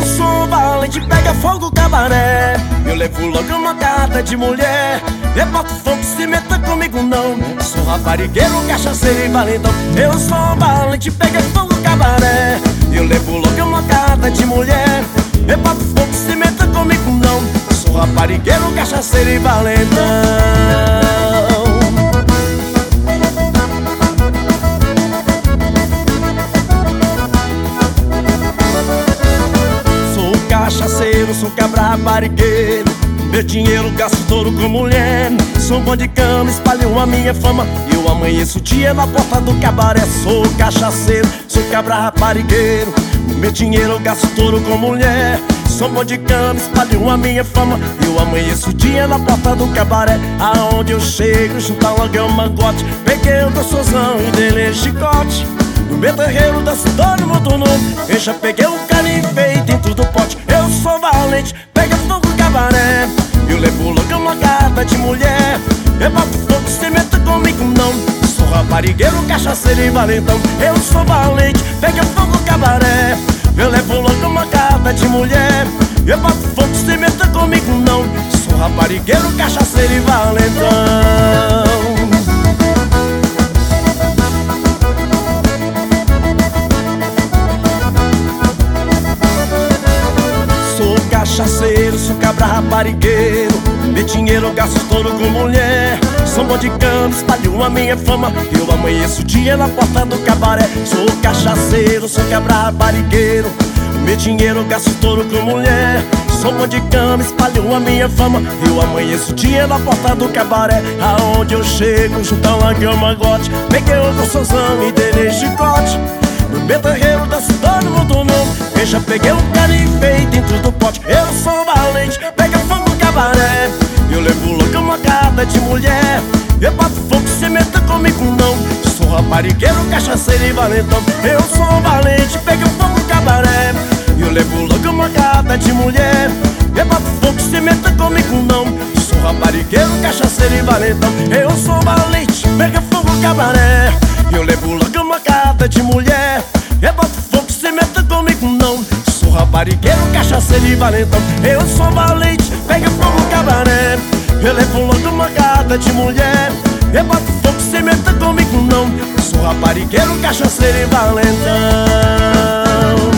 Eu sou valente, pega fogo, cabaré. Eu levo logo uma carta de mulher. Eu boto fogo, se meta comigo não. Sou raparigueiro, cachaceiro e valentão. Eu sou valente, pega fogo, cabaré. Eu levo logo uma carta de mulher. Eu boto fogo, se meta comigo não. Sou raparigueiro, cachaceiro e valentão. Cachaceiro, sou cabra raparigueiro. Meu dinheiro gasto todo com mulher. Sou bom de cama, espalho a minha fama. Eu amanheço o dia na porta do cabaré. Sou cachaceiro, sou cabra raparigueiro. Meu dinheiro gasto todo com mulher. Sou bom de cama, espalho a minha fama. Eu amanheço o dia na porta do cabaré. Aonde eu chego, junto logo é um mangote. Peguei o doçozão e dei chicote. No meu terreiro danço todo mundo novo. Eu já peguei um canivete dentro do pote. Eu sou valente, pega fogo, cabaré. Eu levo logo uma carta de mulher. Eu boto fogo, se meta comigo não. Sou raparigueiro, cachaceiro e valentão. Eu sou valente, pega fogo, cabaré. Eu levo logo uma carta de mulher. Eu boto fogo, se meta comigo não. Sou raparigueiro, cachaceiro e valentão. Cachaceiro, sou cabra raparigueiro. Meu dinheiro eu gasto todo com mulher. Sou bom de cama, espalho a minha fama. Eu amanheço o dia na porta do cabaré. Sou cachaceiro, sou cabra raparigueiro. Meu dinheiro eu gasto todo com mulher. Sou bom de cama, espalho a minha fama. Eu amanheço o dia na porta do cabaré. Aonde eu chego, junto a uma cama gote. Peguei o doçozão e dei chicote. No meu terreiro danço todo mundo novo. Eu já peguei um canivete dentro do pote. Eu sou valente, pega fogo, cabaré. Eu levo logo uma carta de mulher. Eu boto fogo, se meta comigo não. Sou raparigueiro, cachaceiro e valentão. Eu sou valente, pega fogo, cabaré. Eu levo logo uma carta de mulher. Eu boto fogo, se meta comigo não. Sou raparigueiro, cachaceiro e valentão. Eu sou valente, pega fogo, cabaré. Eu levo logo uma carta de mulher. Eu boto fogo, se meta comigo não. Sou raparigueiro, cachaceiro e valentão. Eu sou valente, pega fogo, cabaré. Eu levo logo uma carta de mulher. Eu boto fogo, se meta comigo não. Sou raparigueiro, cachaceiro e valentão.